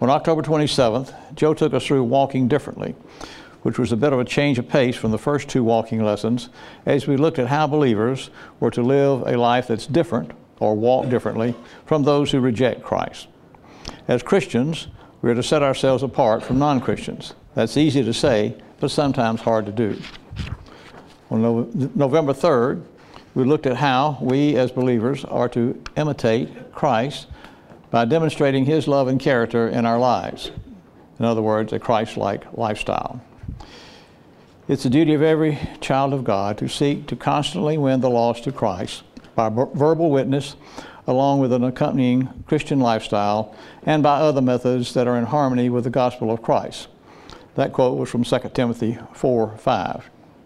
On October 27th, Joe took us through walking differently, which was a bit of a change of pace from the first two walking lessons as we looked at how believers were to live a life that's different or walk differently from those who reject Christ. As Christians, we are to set ourselves apart from non-Christians. That's easy to say, but sometimes hard to do. On November 3rd, we looked at how we as believers are to imitate Christ by demonstrating His love and character in our lives. In other words, a Christ-like lifestyle. It's the duty of every child of God to seek to constantly win the lost to Christ by verbal witness, along with an accompanying Christian lifestyle, and by other methods that are in harmony with the gospel of Christ. That quote was from 2 Timothy 4:5.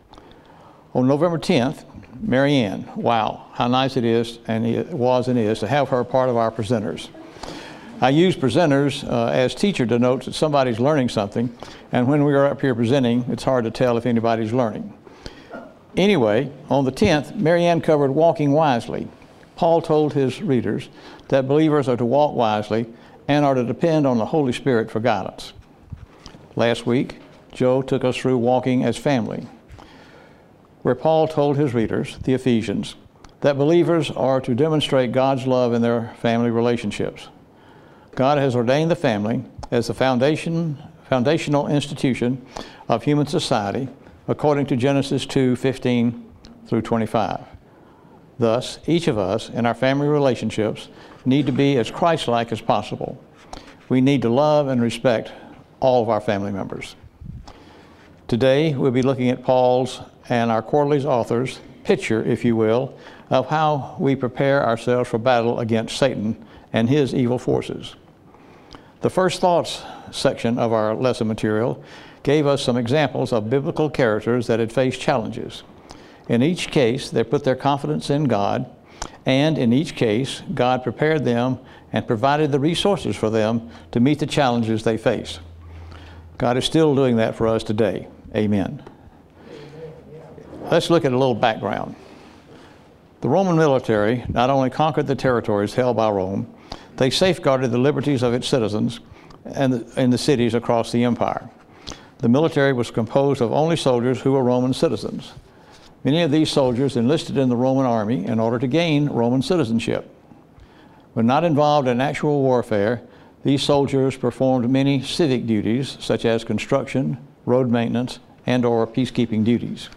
On November 10th, Mary Ann, wow, how nice it is, and it was and is, to have her part of our presenters. I use presenters as teacher denotes that somebody's learning something, and when we are up here presenting, it's hard to tell if anybody's learning. Anyway, on the 10th, Mary Ann covered walking wisely. Paul told his readers that believers are to walk wisely and are to depend on the Holy Spirit for guidance. Last week, Joe took us through walking as family, where Paul told his readers, the Ephesians, that believers are to demonstrate God's love in their family relationships. God has ordained the family as the foundational institution of human society, according to Genesis 2:15 through 25. Thus, each of us in our family relationships need to be as Christ-like as possible. We need to love and respect all of our family members. Today, we'll be looking at Paul's and our quarterly's author's picture, if you will, of how we prepare ourselves for battle against Satan and his evil forces. The First Thoughts section of our lesson material gave us some examples of biblical characters that had faced challenges. In each case, they put their confidence in God, and in each case, God prepared them and provided the resources for them to meet the challenges they faced. God is still doing that for us today. Amen. Let's look at a little background. The Roman military not only conquered the territories held by Rome, they safeguarded the liberties of its citizens and in the cities across the empire. The military was composed of only soldiers who were Roman citizens. Many of these soldiers enlisted in the Roman army in order to gain Roman citizenship. When not involved in actual warfare, these soldiers performed many civic duties, such as construction, road maintenance, and/or peacekeeping duties.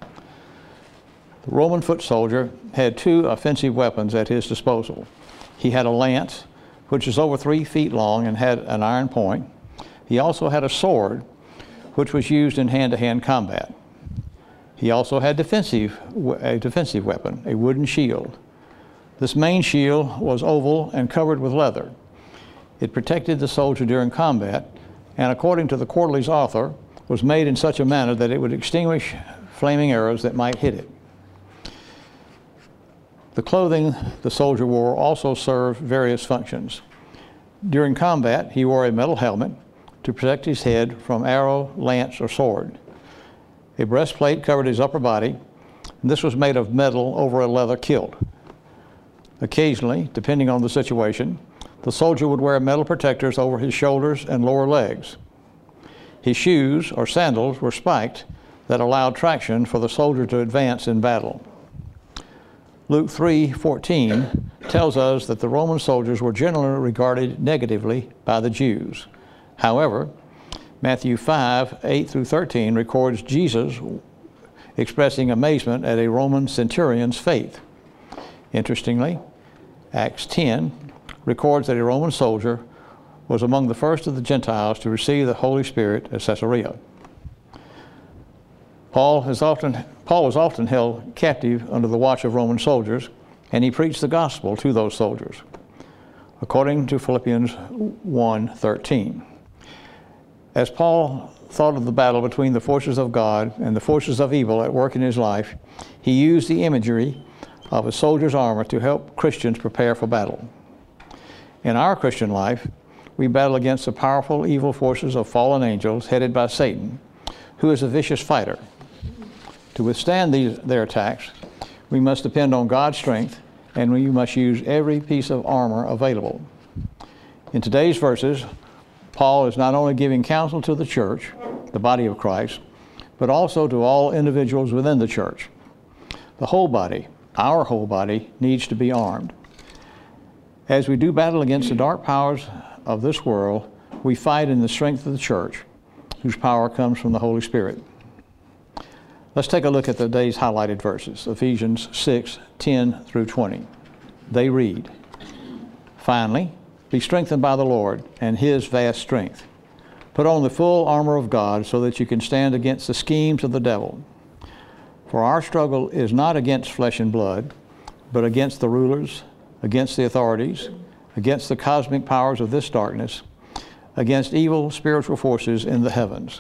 The Roman foot soldier had two offensive weapons at his disposal. He had a lance, which is over 3 feet long and had an iron point. He also had a sword, which was used in hand-to-hand combat. He also had a defensive weapon, a wooden shield. This main shield was oval and covered with leather. It protected the soldier during combat, and according to the quarterly's author, was made in such a manner that it would extinguish flaming arrows that might hit it. The clothing the soldier wore also served various functions. During combat, he wore a metal helmet to protect his head from arrow, lance, or sword. A breastplate covered his upper body, and this was made of metal over a leather kilt. Occasionally, depending on the situation, the soldier would wear metal protectors over his shoulders and lower legs. His shoes, or sandals, were spiked that allowed traction for the soldier to advance in battle. Luke 3:14 tells us that the Roman soldiers were generally regarded negatively by the Jews. However, Matthew 5:8 through 13 records Jesus expressing amazement at a Roman centurion's faith. Interestingly, Acts 10 records that a Roman soldier was among the first of the Gentiles to receive the Holy Spirit at Caesarea. Paul was often held captive under the watch of Roman soldiers, and he preached the gospel to those soldiers, according to Philippians 1:13. As Paul thought of the battle between the forces of God and the forces of evil at work in his life, he used the imagery of a soldier's armor to help Christians prepare for battle. In our Christian life, we battle against the powerful evil forces of fallen angels headed by Satan, who is a vicious fighter. To withstand their attacks, we must depend on God's strength, and we must use every piece of armor available. In today's verses, Paul is not only giving counsel to the church, the body of Christ, but also to all individuals within the church. The whole body, our whole body, needs to be armed. As we do battle against the dark powers of this world, we fight in the strength of the church, whose power comes from the Holy Spirit. Let's take a look at the day's highlighted verses, Ephesians 6:10 through 20. They read, "Finally, be strengthened by the Lord and His vast strength. Put on the full armor of God so that you can stand against the schemes of the devil. For our struggle is not against flesh and blood, but against the rulers, against the authorities, against the cosmic powers of this darkness, against evil spiritual forces in the heavens.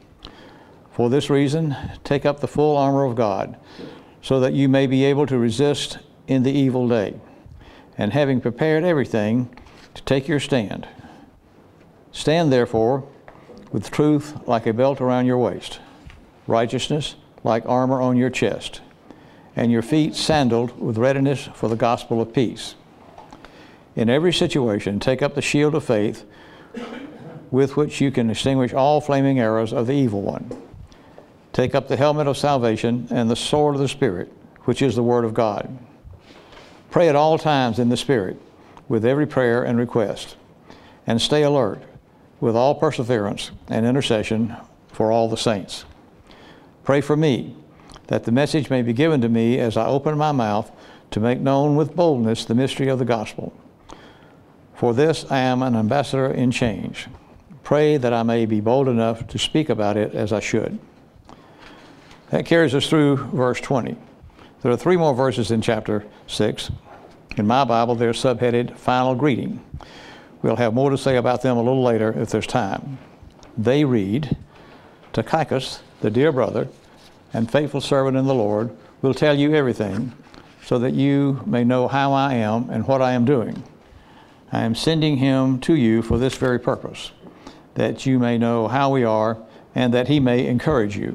For this reason, take up the full armor of God, so that you may be able to resist in the evil day, and having prepared everything, to take your stand. Stand therefore with truth like a belt around your waist, righteousness like armor on your chest, and your feet sandaled with readiness for the gospel of peace. In every situation, take up the shield of faith, with which you can extinguish all flaming arrows of the evil one. Take up the helmet of salvation and the sword of the Spirit, which is the Word of God. Pray at all times in the Spirit, with every prayer and request, and stay alert with all perseverance and intercession for all the saints. Pray for me, that the message may be given to me as I open my mouth to make known with boldness the mystery of the gospel. For this I am an ambassador in chains. Pray that I may be bold enough to speak about it as I should." That carries us through verse 20. There are 3 more verses in chapter 6. In my Bible, they're subheaded Final Greeting. We'll have more to say about them a little later if there's time. They read, "Tychicus, the dear brother and faithful servant in the Lord, will tell you everything, so that you may know how I am and what I am doing. I am sending him to you for this very purpose, that you may know how we are and that he may encourage you.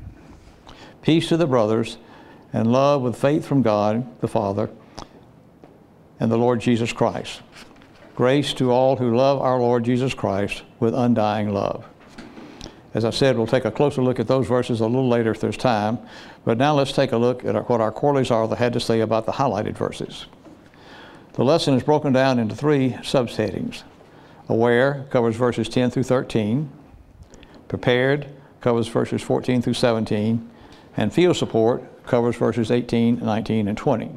Peace to the brothers, and love with faith from God the Father and the Lord Jesus Christ. Grace to all who love our Lord Jesus Christ with undying love." As I said, we'll take a closer look at those verses a little later if there's time. But now let's take a look at what our quarterlies are that had to say about the highlighted verses. The lesson is broken down into 3 subheadings. Aware covers verses 10 through 13. Prepared covers verses 14 through 17. And field support covers verses 18, 19, and 20.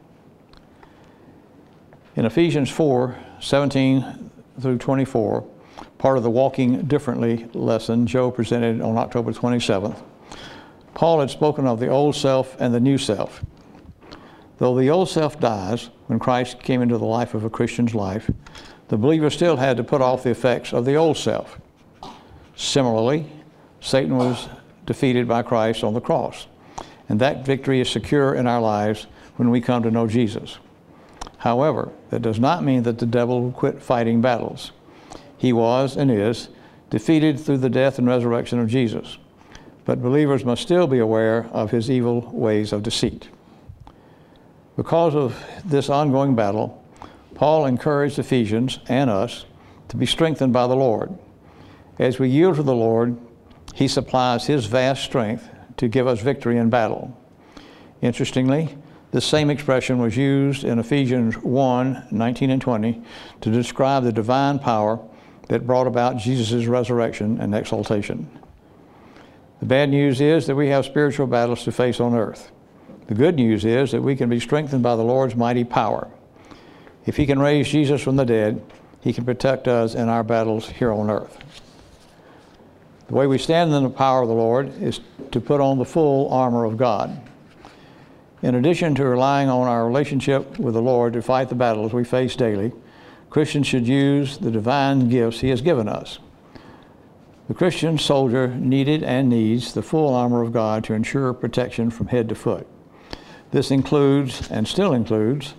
In Ephesians 4:17 through 24, part of the Walking Differently lesson Joe presented on October 27th, Paul had spoken of the old self and the new self. Though the old self dies when Christ came into the life of a Christian's life, the believer still had to put off the effects of the old self. Similarly, Satan was defeated by Christ on the cross, and that victory is secure in our lives when we come to know Jesus. However, that does not mean that the devil will quit fighting battles. He was and is defeated through the death and resurrection of Jesus, but believers must still be aware of his evil ways of deceit. Because of this ongoing battle, Paul encouraged Ephesians and us to be strengthened by the Lord. As we yield to the Lord, he supplies his vast strength to give us victory in battle. Interestingly, this same expression was used in Ephesians 1:19 and 20 to describe the divine power that brought about Jesus' resurrection and exaltation. The bad news is that we have spiritual battles to face on earth. The good news is that we can be strengthened by the Lord's mighty power. If he can raise Jesus from the dead, he can protect us in our battles here on earth. The way we stand in the power of the Lord is to put on the full armor of God. In addition to relying on our relationship with the Lord to fight the battles we face daily, Christians should use the divine gifts he has given us. The Christian soldier needed and needs the full armor of God to ensure protection from head to foot. This included and still includes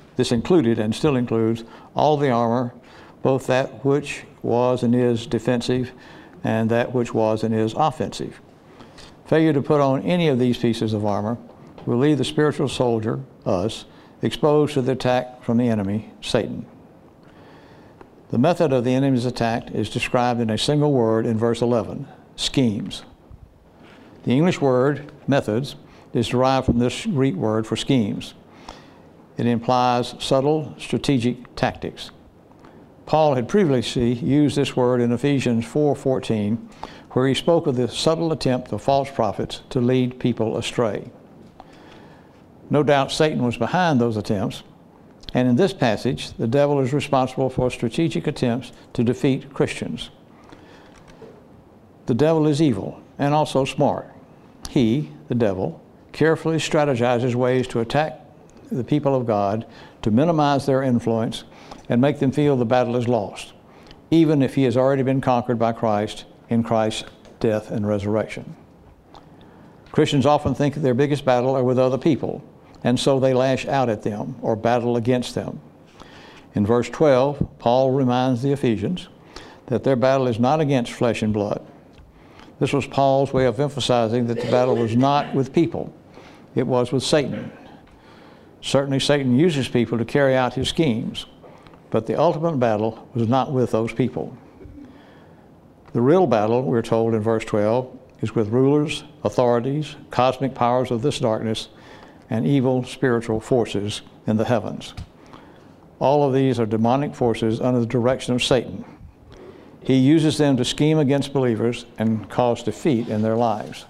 all the armor, both that which was and is defensive and that which was and is offensive. Failure to put on any of these pieces of armor will leave the spiritual soldier, us, exposed to the attack from the enemy, Satan. The method of the enemy's attack is described in a single word in verse 11, schemes. The English word methods is derived from this Greek word for schemes. It implies subtle strategic tactics. Paul had previously used this word in Ephesians 4:14, where he spoke of the subtle attempt of false prophets to lead people astray. No doubt Satan was behind those attempts, and in this passage, the devil is responsible for strategic attempts to defeat Christians. The devil is evil and also smart. He, the devil, carefully strategizes ways to attack the people of God, to minimize their influence, and make them feel the battle is lost, even if he has already been conquered by Christ in Christ's death and resurrection. Christians often think their biggest battle are with other people, and so they lash out at them or battle against them. In verse 12, Paul reminds the Ephesians that their battle is not against flesh and blood. This was Paul's way of emphasizing that the battle was not with people, it was with Satan. Certainly Satan uses people to carry out his schemes, but the ultimate battle was not with those people. The real battle, we're told in verse 12, is with rulers, authorities, cosmic powers of this darkness, and evil spiritual forces in the heavens. All of these are demonic forces under the direction of Satan. He uses them to scheme against believers and cause defeat in their lives.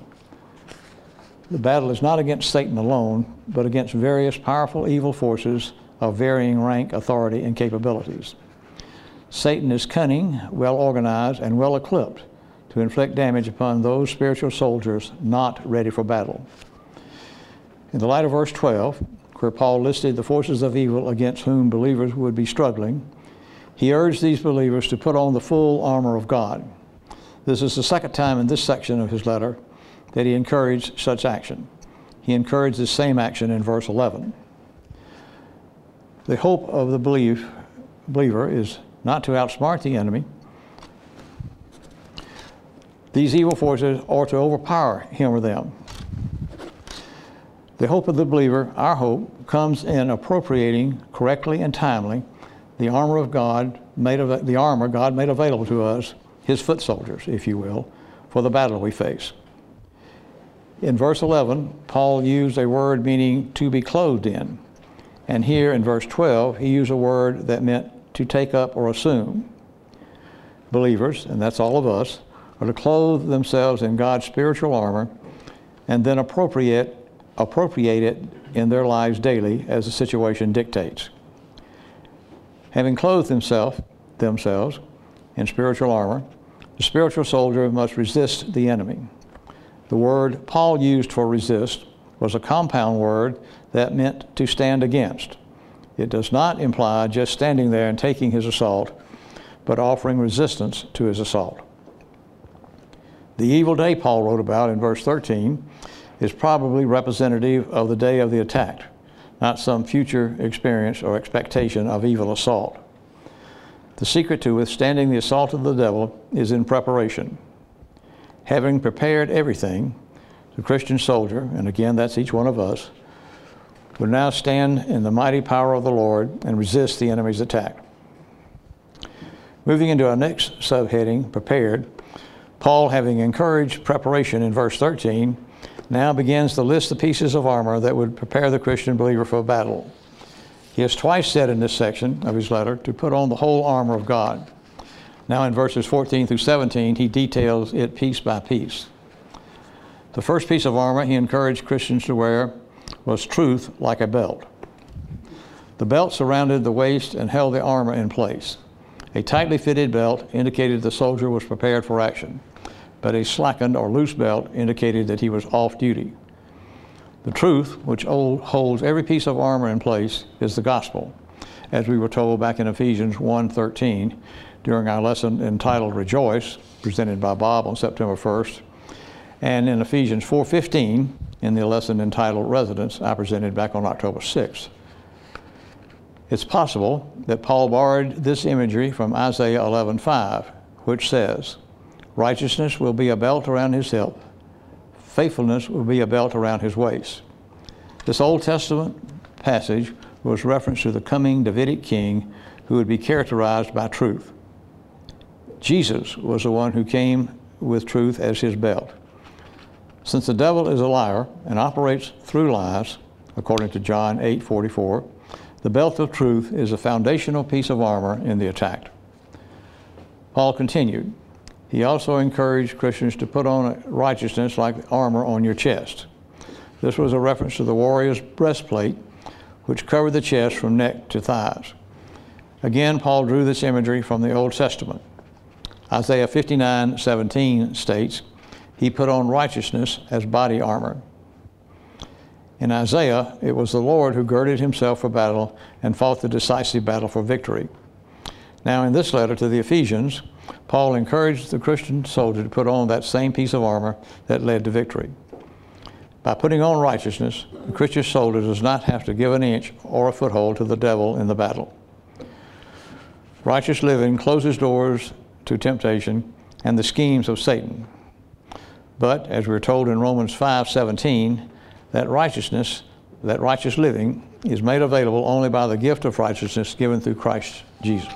The battle is not against Satan alone, but against various powerful evil forces of varying rank, authority, and capabilities. Satan is cunning, well organized, and well equipped to inflict damage upon those spiritual soldiers not ready for battle. In the light of verse 12, where Paul listed the forces of evil against whom believers would be struggling, he urged these believers to put on the full armor of God. This is the second time in this section of his letter that he encouraged such action. He encouraged this same action in verse 11. The hope of the believer is not to outsmart the enemy. These evil forces are to overpower him or them. The hope of the believer, our hope, comes in appropriating correctly and timely the armor of God the armor God made available to us, his foot soldiers, if you will, for the battle we face. In verse 11, Paul used a word meaning to be clothed in. And here in verse 12, he used a word that meant to take up or assume. Believers, and that's all of us, are to clothe themselves in God's spiritual armor and then appropriate it in their lives daily as the situation dictates. Having clothed themselves in spiritual armor, the spiritual soldier must resist the enemy. The word Paul used for resist was a compound word that meant to stand against. It does not imply just standing there and taking his assault, but offering resistance to his assault. The evil day Paul wrote about in verse 13 is probably representative of the day of the attack, not some future experience or expectation of evil assault. The secret to withstanding the assault of the devil is in preparation. Having prepared everything, the Christian soldier, and again that's each one of us, will now stand in the mighty power of the Lord and resist the enemy's attack. Moving into our next subheading, prepared, Paul, having encouraged preparation in verse 13, now begins to list the pieces of armor that would prepare the Christian believer for battle. He has twice said in this section of his letter to put on the whole armor of God. Now in verses 14 through 17, he details it piece by piece. The first piece of armor he encouraged Christians to wear was truth like a belt. The belt surrounded the waist and held the armor in place. A tightly fitted belt indicated the soldier was prepared for action, but a slackened or loose belt indicated that he was off duty. The truth, which holds every piece of armor in place, is the gospel, as we were told back in Ephesians 1:13 during our lesson entitled Rejoice, presented by Bob on September 1st, and in Ephesians 4:15 in the lesson entitled Residence, I presented back on October 6th. It's possible that Paul borrowed this imagery from Isaiah 11:5, which says, "Righteousness will be a belt around his hip, faithfulness will be a belt around his waist." This Old Testament passage was reference to the coming Davidic king who would be characterized by truth. Jesus was the one who came with truth as his belt. Since the devil is a liar and operates through lies, according to John 8:44, the belt of truth is a foundational piece of armor in the attack. Paul continued. He also encouraged Christians to put on righteousness like armor on your chest. This was a reference to the warrior's breastplate, which covered the chest from neck to thighs. Again, Paul drew this imagery from the Old Testament. Isaiah 59:17 states, he put on righteousness as body armor. In Isaiah, it was the Lord who girded himself for battle and fought the decisive battle for victory. Now, in this letter to the Ephesians, Paul encouraged the Christian soldier to put on that same piece of armor that led to victory. By putting on righteousness, the Christian soldier does not have to give an inch or a foothold to the devil in the battle. Righteous living closes doors to temptation and the schemes of Satan. But, as we're told in Romans 5:17, that righteous living is made available only by the gift of righteousness given through Christ Jesus.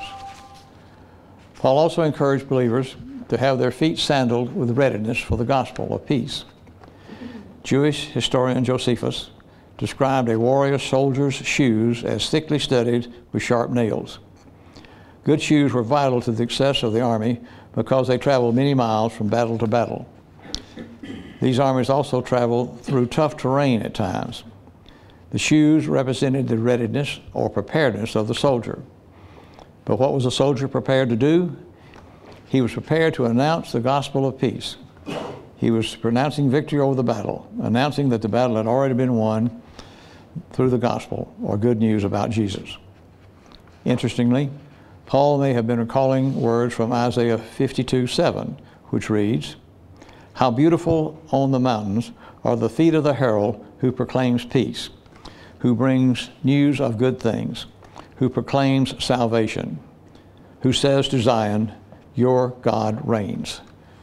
Paul also encouraged believers to have their feet sandaled with readiness for the gospel of peace. Jewish historian Josephus described a warrior soldier's shoes as thickly studded with sharp nails. Good shoes were vital to the success of the army because they traveled many miles from battle to battle. These armies also traveled through tough terrain at times. The shoes represented the readiness or preparedness of the soldier. But what was the soldier prepared to do? He was prepared to announce the gospel of peace. He was pronouncing victory over the battle, announcing that the battle had already been won through the gospel, or good news about Jesus. Interestingly, Paul may have been recalling words from Isaiah 52:7, which reads, how beautiful on the mountains are the feet of the herald who proclaims peace, who brings news of good things, who proclaims salvation, who says to Zion, your God reigns.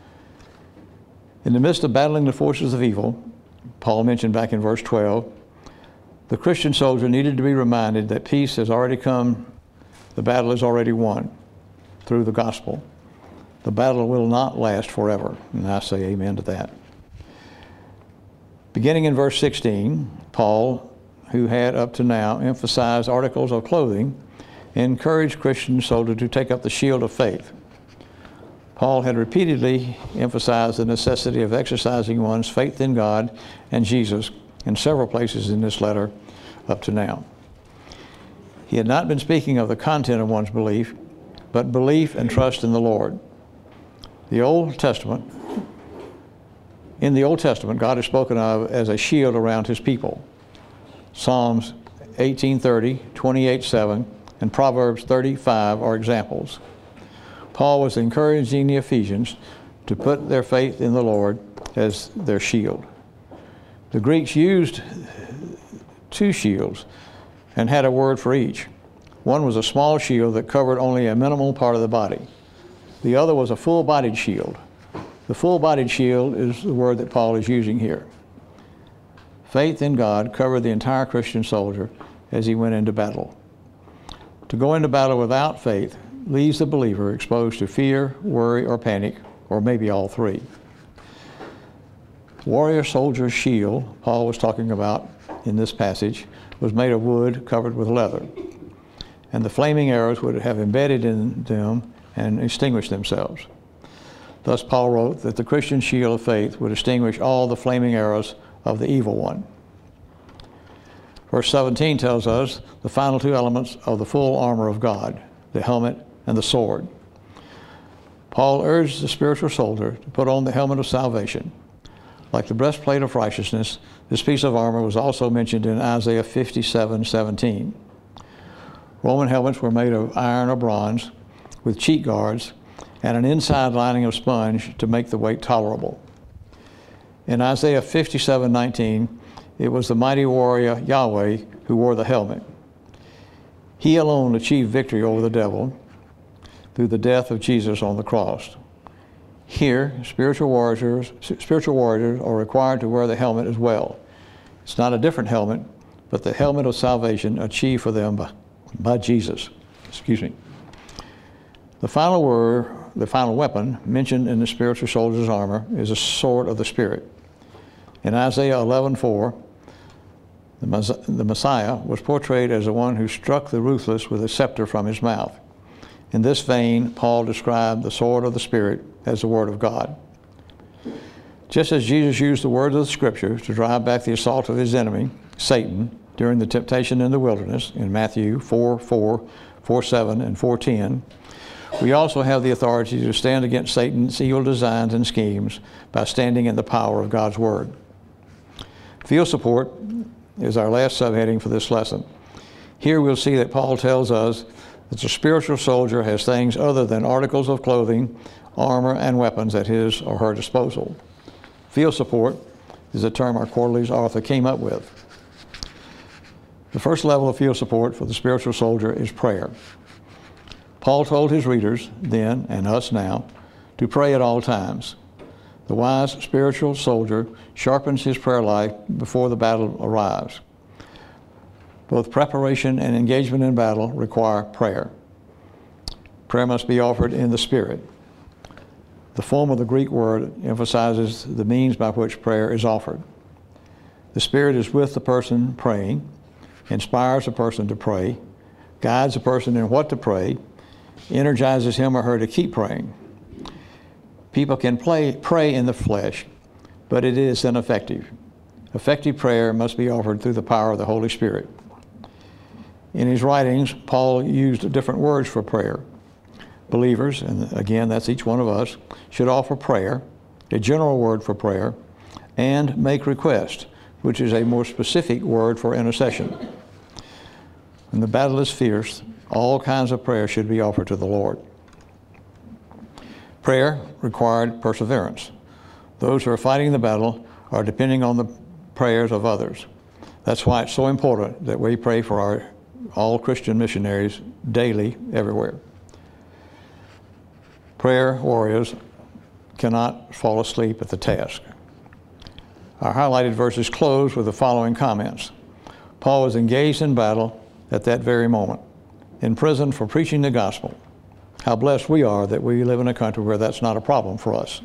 In the midst of battling the forces of evil, Paul mentioned back in verse 12, the Christian soldier needed to be reminded that peace has already come, the battle is already won through the gospel. The battle will not last forever, and I say amen to that. Beginning in verse 16, Paul, who had up to now emphasized articles of clothing, encouraged Christian soldiers to take up the shield of faith. Paul had repeatedly emphasized the necessity of exercising one's faith in God and Jesus in several places in this letter up to now. He had not been speaking of the content of one's belief, but belief and trust in the Lord. In the Old Testament, God is spoken of as a shield around his people. Psalms 18:30, 28:7, and Proverbs 35 are examples. Paul was encouraging the Ephesians to put their faith in the Lord as their shield. The Greeks used two shields and had a word for each. One was a small shield that covered only a minimal part of the body. The other was a full-bodied shield. The full-bodied shield is the word that Paul is using here. Faith in God covered the entire Christian soldier as he went into battle. To go into battle without faith leaves the believer exposed to fear, worry, or panic, or maybe all three. Warrior soldier's shield, Paul was talking about in this passage, was made of wood covered with leather, and the flaming arrows would have embedded in them and extinguished themselves. Thus Paul wrote that the Christian shield of faith would extinguish all the flaming arrows of the evil one. Verse 17 tells us the final two elements of the full armor of God, the helmet and the sword. Paul urged the spiritual soldier to put on the helmet of salvation. Like the breastplate of righteousness, this piece of armor was also mentioned in Isaiah 57:17. Roman helmets were made of iron or bronze with cheek guards and an inside lining of sponge to make the weight tolerable. In Isaiah 57:19, it was the mighty warrior Yahweh who wore the helmet. He alone achieved victory over the devil through the death of Jesus on the cross. Here, spiritual warriors are required to wear the helmet as well. It's not a different helmet, but the helmet of salvation achieved for them by Jesus. Excuse me. The final weapon mentioned in the spiritual soldier's armor is a sword of the Spirit. In Isaiah 11:4, the Messiah was portrayed as the one who struck the ruthless with a scepter from his mouth. In this vein, Paul described the sword of the Spirit as the Word of God. Just as Jesus used the words of the Scripture to drive back the assault of his enemy, Satan, during the temptation in the wilderness in Matthew 4:4, 4:7, and 4:10, we also have the authority to stand against Satan's evil designs and schemes by standing in the power of God's Word. Field support is our last subheading for this lesson. Here we'll see that Paul tells us that the spiritual soldier has things other than articles of clothing, armor, and weapons at his or her disposal. Field support is a term our quarterly's author came up with. The first level of field support for the spiritual soldier is prayer. Paul told his readers then, and us now, to pray at all times. The wise spiritual soldier sharpens his prayer life before the battle arrives. Both preparation and engagement in battle require prayer. Prayer must be offered in the Spirit. The form of the Greek word emphasizes the means by which prayer is offered. The Spirit is with the person praying, inspires a person to pray, guides a person in what to pray, energizes him or her to keep praying. People can pray in the flesh, but it is ineffective. Effective prayer must be offered through the power of the Holy Spirit. In his writings, Paul used different words for prayer. Believers, and again, that's each one of us, should offer prayer, a general word for prayer, and make request, which is a more specific word for intercession. When the battle is fierce, all kinds of prayer should be offered to the Lord. Prayer required perseverance. Those who are fighting the battle are depending on the prayers of others. That's why it's so important that we pray for all Christian missionaries daily, everywhere. Prayer warriors cannot fall asleep at the task. Our highlighted verses close with the following comments. Paul was engaged in battle at that very moment, in prison for preaching the gospel. How blessed we are that we live in a country where that's not a problem for us.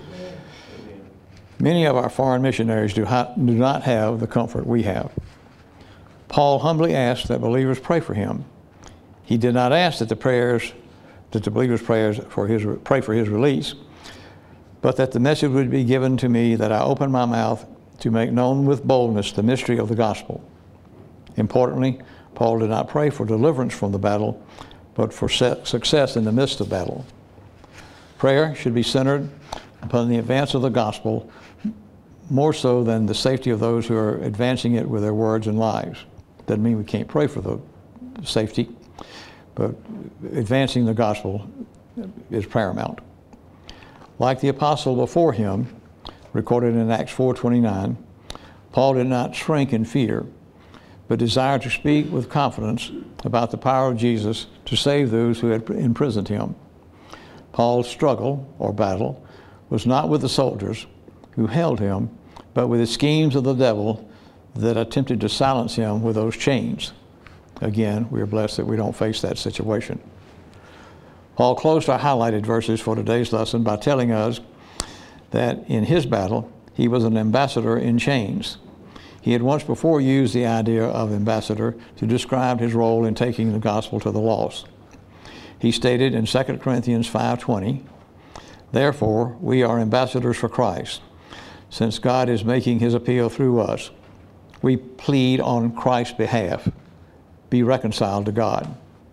Many of our foreign missionaries do not have the comfort we have. Paul humbly asked that believers pray for him. He did not ask that the believers pray for his release, but that the message would be given to me that I open my mouth to make known with boldness the mystery of the gospel. Importantly, Paul did not pray for deliverance from the battle, but for success in the midst of battle. Prayer should be centered upon the advance of the gospel more so than the safety of those who are advancing it with their words and lives. Doesn't mean we can't pray for the safety, but advancing the gospel is paramount. Like the apostle before him, recorded in Acts 4:29, Paul did not shrink in fear, but desired to speak with confidence about the power of Jesus to save those who had imprisoned him. Paul's struggle, or battle, was not with the soldiers who held him, but with the schemes of the devil that attempted to silence him with those chains. Again, we are blessed that we don't face that situation. Paul closed our highlighted verses for today's lesson by telling us that in his battle, he was an ambassador in chains. He had once before used the idea of ambassador to describe his role in taking the gospel to the lost. He stated in 2 Corinthians 5:20, "Therefore, we are ambassadors for Christ. Since God is making his appeal through us, we plead on Christ's behalf, be reconciled to God."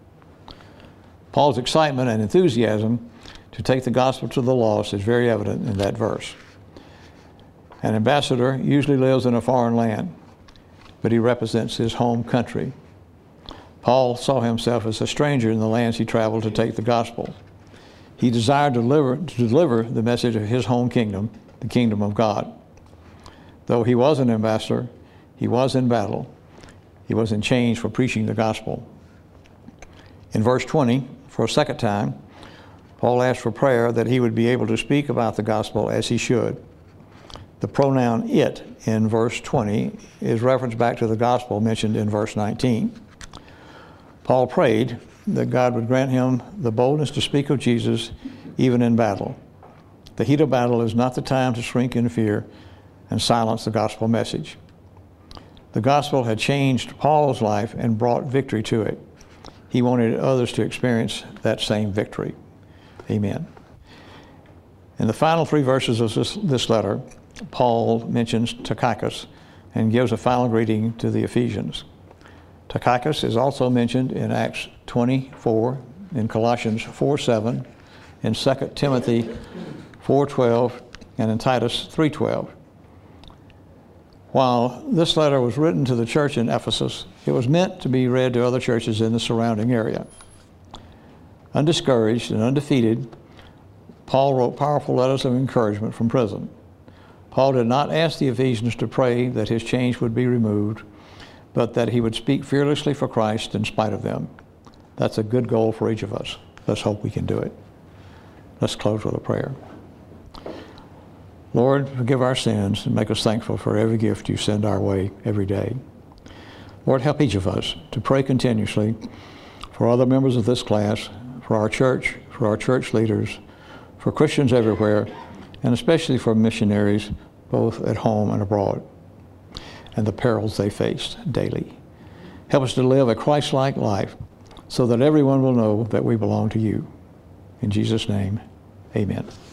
Paul's excitement and enthusiasm to take the gospel to the lost is very evident in that verse. An ambassador usually lives in a foreign land, but he represents his home country. Paul saw himself as a stranger in the lands he traveled to take the gospel. He desired to deliver the message of his home kingdom, the kingdom of God. Though he was an ambassador, he was in battle. He was in chains for preaching the gospel. In verse 20, for a second time, Paul asked for prayer that he would be able to speak about the gospel as he should. The pronoun it in verse 20 is reference back to the gospel mentioned in verse 19. Paul prayed that God would grant him the boldness to speak of Jesus even in battle. The heat of battle is not the time to shrink in fear and silence the gospel message. The gospel had changed Paul's life and brought victory to it. He wanted others to experience that same victory. Amen. In the final 3 verses of this letter, Paul mentions Tychicus and gives a final greeting to the Ephesians. Tychicus is also mentioned in Acts 24, in Colossians 4:7, in 2 Timothy 4:12, and in Titus 3:12. While this letter was written to the church in Ephesus, it was meant to be read to other churches in the surrounding area. Undiscouraged and undefeated, Paul wrote powerful letters of encouragement from prison. Paul did not ask the Ephesians to pray that his chains would be removed, but that he would speak fearlessly for Christ in spite of them. That's a good goal for each of us. Let's hope we can do it. Let's close with a prayer. Lord, forgive our sins and make us thankful for every gift you send our way every day. Lord, help each of us to pray continuously for other members of this class, for our church leaders, for Christians everywhere, and especially for missionaries both at home and abroad, and the perils they face daily. Help us to live a Christ-like life so that everyone will know that we belong to you. In Jesus' name, amen.